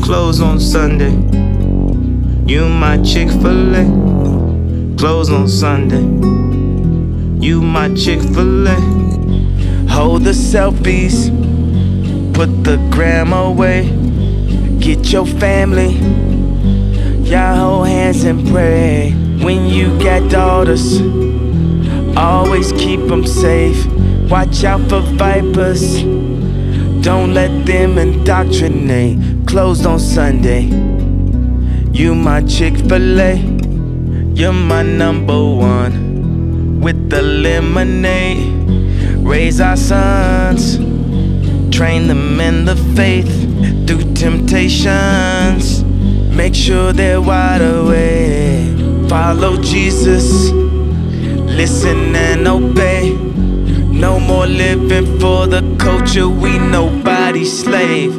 close on Sunday. You my Chick-fil-A. Close on Sunday. You my Chick-fil-A. Hold the selfies, put the gram away. Get your family, y'all hold hands and pray. When you got daughters, always keep them safe. Watch out for vipers, don't let them indoctrinate. Closed on Sunday. You my Chick-fil-A, you're my number one. With the lemonade, raise our sons, train them in the faith through temptations. Make sure they're wide awake. Follow Jesus, listen and obey. No more living for the culture, we nobody's slave.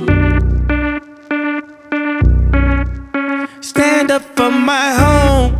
Stand up for my home,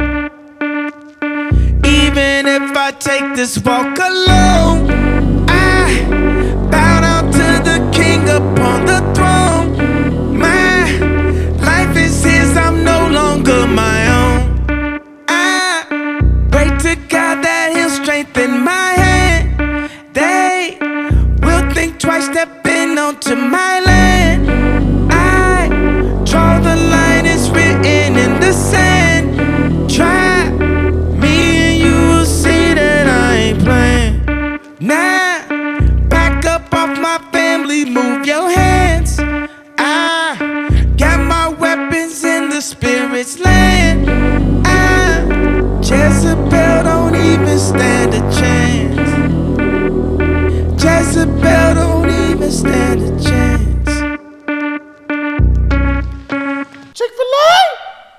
even if I take this walk alone. I bow down to the King upon the throne. My life is His, I'm no longer my own. I pray to God that He'll strengthen my hand. They will think twice stepping onto my land. I draw the line, it's written in the sand. Try me and you will see that I ain't playing. Nah, back up off my family, move your hands. I got my weapons in the spirit's land. Jezebel don't even stand a chance. Jezebel don't even stand a chance.